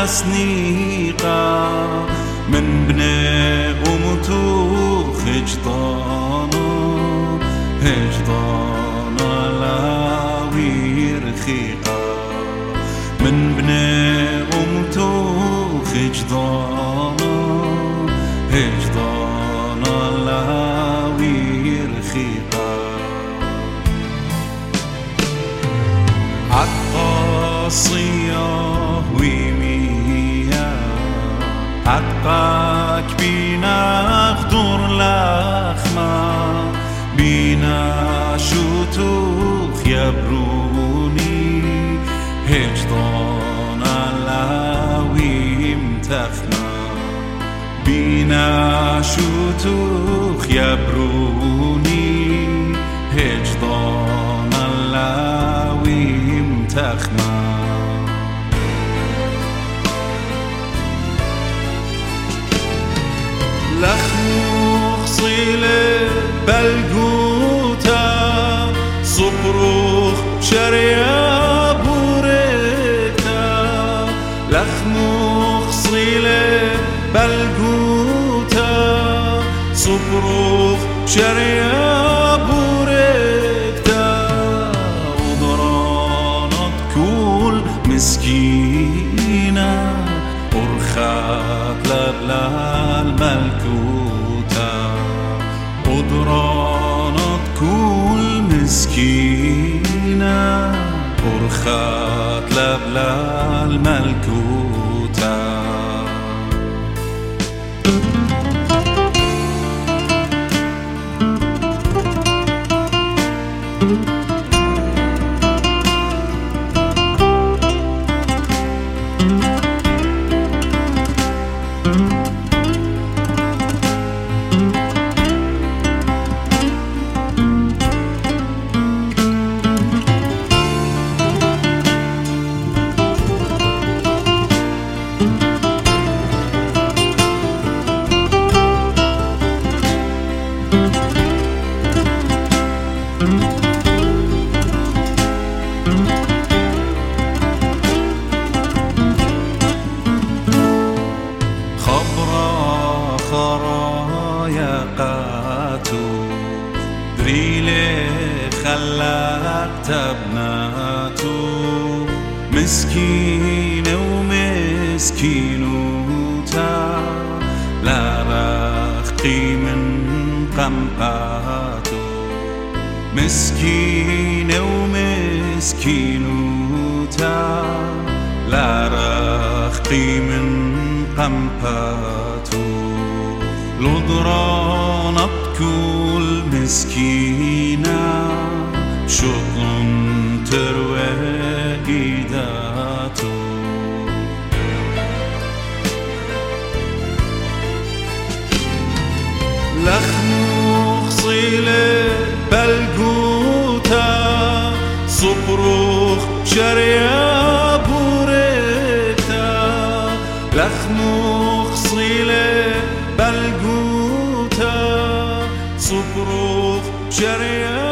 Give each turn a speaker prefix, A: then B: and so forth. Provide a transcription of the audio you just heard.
A: لسنيقا من بني أمتو هجضانا لاوي رخيقا من بني أمتو هجضانا لاوي رخيقا عالقاصية ويمية عتقاك بينا خضر لخمة بينا شوتوخ يبروني هجضانا لاوي متخمة بينا شوتوخ يبروني هجضانا لاوي متخمة لخموخ صيلة بلقوتا صبروخ شريا بوريتا لخموخ صيلة بلقوتا صبروخ شريا بوريتا وضرانت كل مسكينة أرخات لبلا الملكوتا قدرانت كل مسكينة أرخات لبلا الملكوتا خرايا قاتو دريلي خلاق تبناتو مسكينة ومسكينوتا لا رخقي من قمقاتو مسكينة ومسكينوتا لا رخقي من قمقاتو لضرانت كل مسكينة شطن تروى إيداتو لخموخ صيلة بلقوتا صبروخ شريا بوريتا لخموخ صيلة بلقوتا صبروخ شريا